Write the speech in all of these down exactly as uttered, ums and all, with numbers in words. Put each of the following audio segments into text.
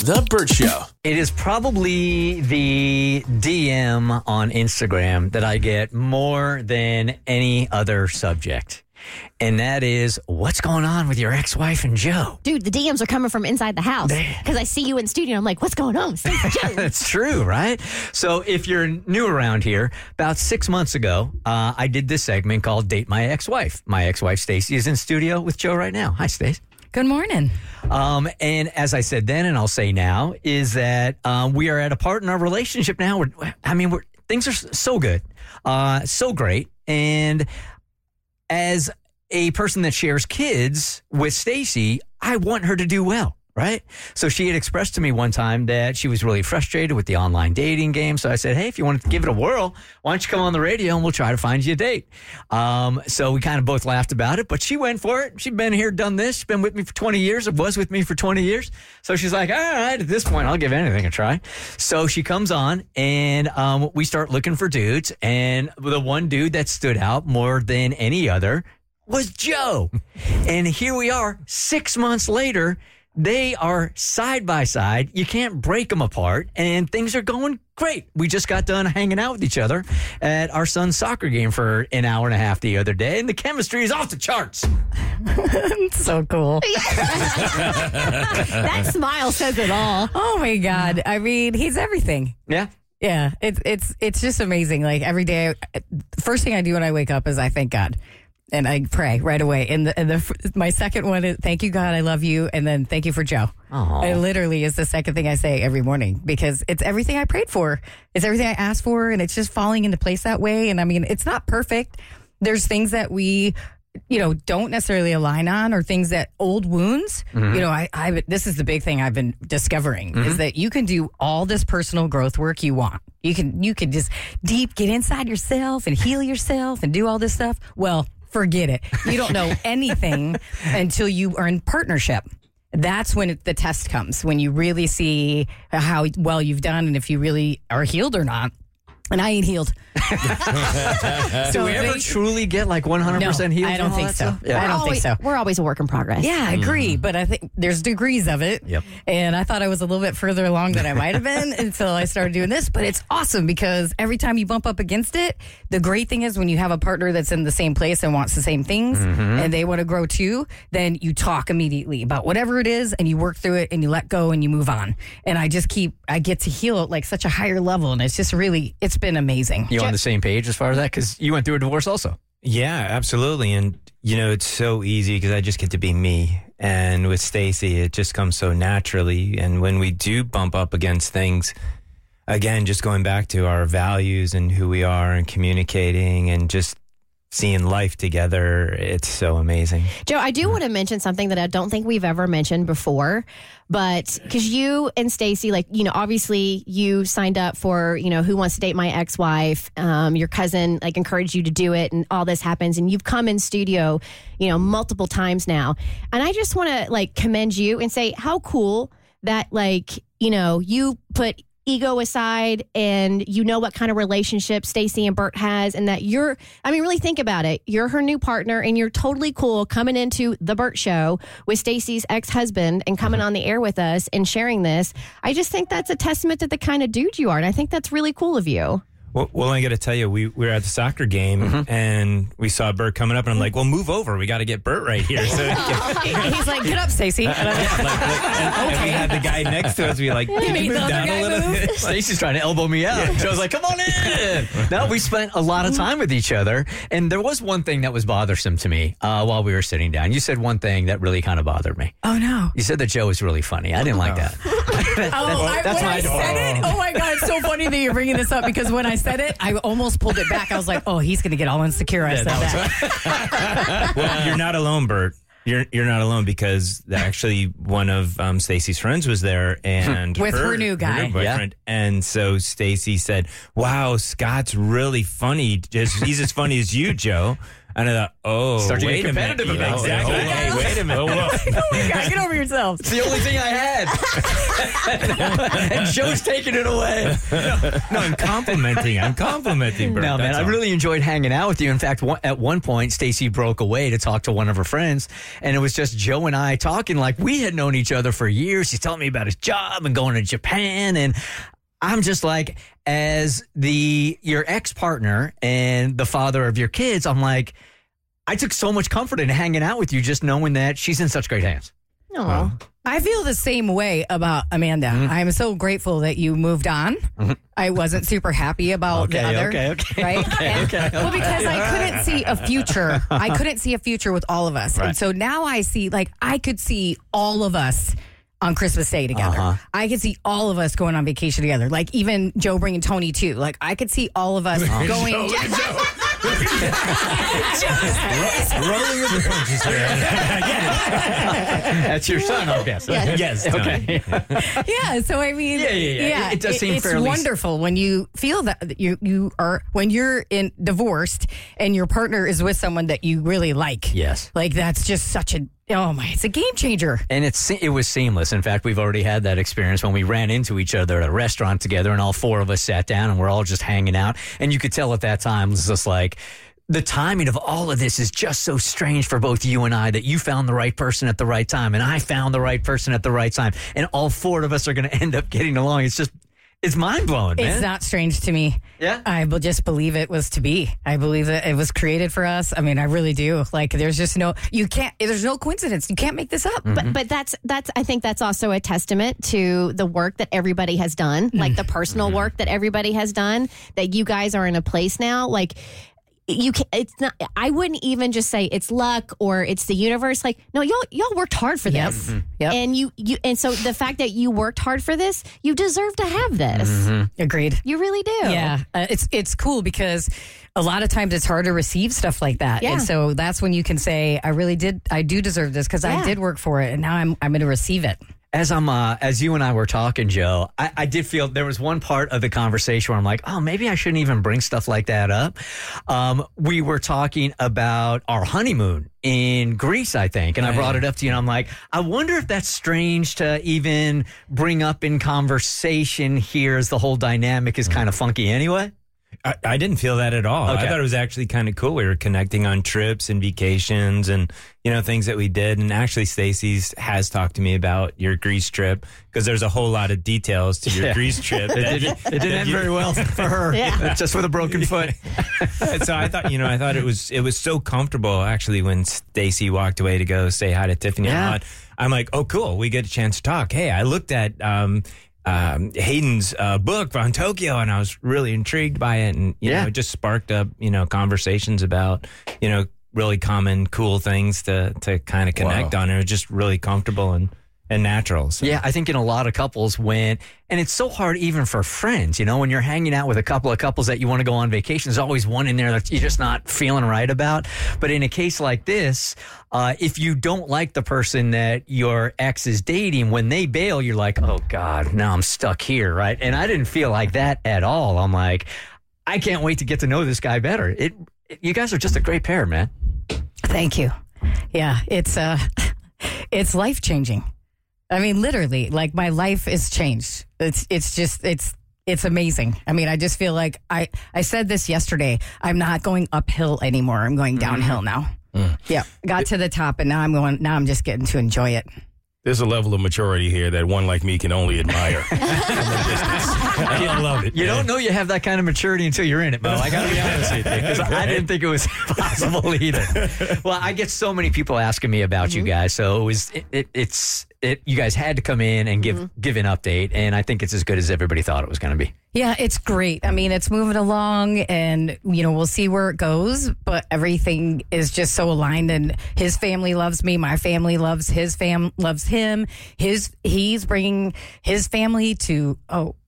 The Burt Show. It is probably the D M on Instagram that I get more than any other subject. And that is, what's going on with your ex-wife and Joe? Dude, the D Ms are coming from inside the house. Because I see you in studio. I'm like, what's going on? That's true, right? So if you're new around here, about six months ago, uh, I did this segment called Date My Ex-Wife. My ex-wife, Stacy, is in studio with Joe right now. Hi, Stace. Good morning. Um, and as I said then, and I'll say now, is that um, we are at a part in our relationship now where, I mean, we're, things are so good, uh, so great. And as a person that shares kids with Stacy, I want her to do well, right? So she had expressed to me one time that she was really frustrated with the online dating game. So I said, hey, if you want to give it a whirl, why don't you come on the radio and we'll try to find you a date. Um, so we kind of both laughed about it, but she went for it. She'd been here, done this. She's been with me for twenty years. It was with me for twenty years. So she's like, all right, at this point, I'll give anything a try. So she comes on and um, we start looking for dudes. And the one dude that stood out more than any other was Joe. And here we are, six months later. They are side by side. You can't break them apart, and things are going great. We just got done hanging out with each other at our son's soccer game for an hour and a half the other day, and the chemistry is off the charts. So cool. That smile says it all. Oh my God. I mean, he's everything. Yeah. Yeah. It's it's it's just amazing. Like every day, first thing I do when I wake up is I thank God. And I pray right away. And, the, and the, my second one is, thank you, God, I love you. And then thank you for Joe. Aww. It literally is the second thing I say every morning because it's everything I prayed for. It's everything I asked for. And it's just falling into place that way. And I mean, it's not perfect. There's things that we, you know, don't necessarily align on or things that old wounds. Mm-hmm. You know, I, I, this is the big thing I've been discovering mm-hmm. is that you can do all this personal growth work you want. You can, you can just deep get inside yourself and heal yourself and do all this stuff. Well, forget it. You don't know anything until you are in partnership. That's when it, the test comes, when you really see how well you've done and if you really are healed or not. And I ain't healed. Do we ever they, truly get like one hundred percent no, healed? I don't think so. Yeah. I don't always, think so. We're always a work in progress. Yeah, I agree. Mm-hmm. But I think there's degrees of it. Yep. And I thought I was a little bit further along than I might have been until I started doing this. But it's awesome because every time you bump up against it, the great thing is when you have a partner that's in the same place and wants the same things mm-hmm. and they want to grow too, then you talk immediately about whatever it is and you work through it and you let go and you move on. And I just keep, I get to heal at like such a higher level. And it's just really, it's been amazing. You on the same page as far as that? Because you went through a divorce also. Yeah, absolutely. And, you know, it's so easy because I just get to be me. And with Stacy, it just comes so naturally. And when we do bump up against things, again, just going back to our values and who we are and communicating and just seeing life together, it's so amazing. Joe, I do want to mention something that I don't think we've ever mentioned before, but because you and Stacy, like, you know, obviously you signed up for, you know, Who Wants to Date My Ex-Wife? Um, your cousin, like, encouraged you to do it, and all this happens, and you've come in studio, you know, multiple times now. And I just want to, like, commend you and say how cool that, like, you know, you put ego aside and you know what kind of relationship Stacy and Burt has, and that you're, I mean, really think about it. You're her new partner and you're totally cool coming into the Burt Show with Stacy's ex-husband and coming on the air with us and sharing this. I just think that's a testament to the kind of dude you are. And I think that's really cool of you. Well, well I got to tell you, we, we were at the soccer game mm-hmm. and we saw Burt coming up, and I'm like, well, move over. We got to get Burt right here. So he's like, get up, Stacy. yeah, like, like, and, and we had the guy next to us be like, can you move down a little bit? Stacy's trying to elbow me out. Yeah. Joe's like, come on in. No, we spent a lot of time with each other. And there was one thing that was bothersome to me uh, while we were sitting down. You said one thing that really kind of bothered me. Oh, no. You said that Joe was really funny. I didn't like that. that oh, I, that's when my I said it, oh, my God, it's so funny that you're bringing this up, because when I said it, I almost pulled it back. I was like, oh, he's going to get all insecure. I yeah, said that. Well, you're not alone, Burt. You're you're not alone, because actually one of um, Stacy's friends was there, and with her, her new guy, her new boyfriend. Yeah. And so Stacy said, "Wow, Scott's really funny. Just he's as funny as you, Joe." And I thought, oh, Start to get wait a minute. competitive Yeah, about it. exactly. Hold Hey, on. wait a minute. Hold up. Oh my God, get over yourself. It's the only thing I had. And Joe's taking it away. No, I'm complimenting. I'm complimenting, Bert. No, man, That's I all. really enjoyed hanging out with you. In fact, one, at one point, Stacy broke away to talk to one of her friends, and it was just Joe and I talking like we had known each other for years. He's telling me about his job and going to Japan, and I'm just like, as the your ex-partner and the father of your kids, I'm like, I took so much comfort in hanging out with you, just knowing that she's in such great hands. Aw. I feel the same way about Amanda. Mm-hmm. I'm so grateful that you moved on. I wasn't super happy about the Okay, other. okay, okay, Right? okay, And- okay. Well, because I couldn't see a future. I couldn't see a future with all of us. Right. And so now I see, like, I could see all of us on Christmas Day together. Uh-huh. I could see all of us going on vacation together. Like, even Joe bringing Tony, too. Like, I could see all of us going. Joe, look at Joe. rolling with the punches here. That's your son, I guess. Yeah. Yes, Tony. Okay. Yeah, so I mean, Yeah, yeah, yeah. It- it does seem it's fairly- wonderful when you feel that you you are when you're in divorced and your partner is with someone that you really like. Yes. like that's just such a oh my, it's a game changer. And it's it was seamless. In fact, we've already had that experience when we ran into each other at a restaurant together, and all four of us sat down and we're all just hanging out. And you could tell at that time it was just like the timing of all of this is just so strange for both you and I, that you found the right person at the right time, and I found the right person at the right time, and all four of us are going to end up getting along. It's just it's mind blowing, man. It's not strange to me. Yeah? I will just believe it was to be. I believe that it was created for us. I mean, I really do. Like, there's just no, you can't, there's no coincidence. You can't make this up. But but that's that's I think that's also a testament to the work that everybody has done, like the personal work that everybody has done. That you guys are in a place now, like. You can it's not I wouldn't even just say it's luck or it's the universe. Like, no, y'all y'all worked hard for Yep. this. Yep. And you you and so the fact that you worked hard for this, you deserve to have this. Agreed. You really do. Yeah, uh, it's it's cool because a lot of times it's hard to receive stuff like that, Yeah. and so that's when you can say, "I really did, I do deserve this because Yeah. I did work for it, and now I'm I'm going to receive it." As I'm, uh, as you and I were talking, Joe, I, I did feel there was one part of the conversation where I'm like, oh, maybe I shouldn't even bring stuff like that up. Um, we were talking about our honeymoon in Greece, I think, and I brought it up to you, and I'm like, I wonder if that's strange to even bring up in conversation here, as the whole dynamic is kind of funky anyway. I, I didn't feel that at all. Okay. I thought it was actually kind of cool. We were connecting on trips and vacations and, you know, things that we did. And actually, Stacey's has talked to me about your Greece trip because there's a whole lot of details to your Yeah. Greece trip. It didn't, it didn't end very well for her, Yeah. just with a broken foot. So I thought, you know, I thought it was it was so comfortable actually when Stacey walked away to go say hi to Tiffany. Yeah. and Ahmad. I'm like, oh, cool. We get a chance to talk. Hey, I looked at um, um, Hayden's uh, book on Tokyo, and I was really intrigued by it, and you Yeah. know, it just sparked up, you know, conversations about, you know, really common, cool things to to kind of connect Wow. on. It was just really comfortable and and natural. So. Yeah, I think in a lot of couples when, and it's so hard even for friends, you know, when you're hanging out with a couple of couples that you want to go on vacation, there's always one in there that you're just not feeling right about. But in a case like this, uh, if you don't like the person that your ex is dating, when they bail, you're like, oh God, now I'm stuck here, right? And I didn't feel like that at all. I'm like, I can't wait to get to know this guy better. It, it you guys are just a great pair, man. Thank you. Yeah, it's uh, it's life changing. I mean, literally, like my life is changed. It's it's just it's it's amazing. I mean, I just feel like I I said this yesterday. I'm not going uphill anymore. I'm going downhill now. Yeah, got to the top, and now I'm going. Now I'm just getting to enjoy it. There's a level of maturity here that one like me can only admire. From a distance. I love it. You man. don't know you have that kind of maturity until you're in it, Mo. I got to be honest with you, because I didn't think it was possible either. Well, I get so many people asking me about you guys, so it was it, it, it's it. You guys had to come in and give give an update, and I think it's as good as everybody thought it was going to be. Yeah, it's great. I mean, it's moving along, and you know, we'll see where it goes. But everything is just so aligned, and his family loves me. My family loves his fam loves him. His he's bringing his family to. Oh,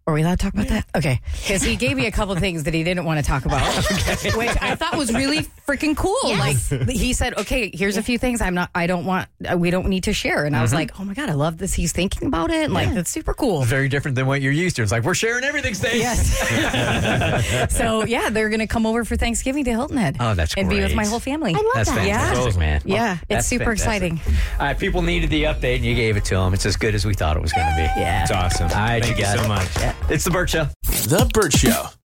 Are we allowed to talk about that? Okay. Because he gave me a couple of things that he didn't want to talk about, which I thought was really freaking cool. Yes. Like he said, okay, here's a few things I'm not, I don't want, uh, we don't need to share. And I was like, oh my God, I love this. He's thinking about it. Like, that's super cool. Very different than what you're used to. It's like, we're sharing everything, Stacey. Yes. So yeah, they're going to come over for Thanksgiving to Hilton Head. Oh, that's And be with great. my whole family. I love That's that. fantastic, Yeah. man. Yeah, Well, it's that's super fantastic. exciting. All right, people needed the update, and you gave it to them. It's as good as we thought it was going to be. Yeah. It's awesome. All right, Thank you you got so it. much. It's the Burt Show. The Burt Show.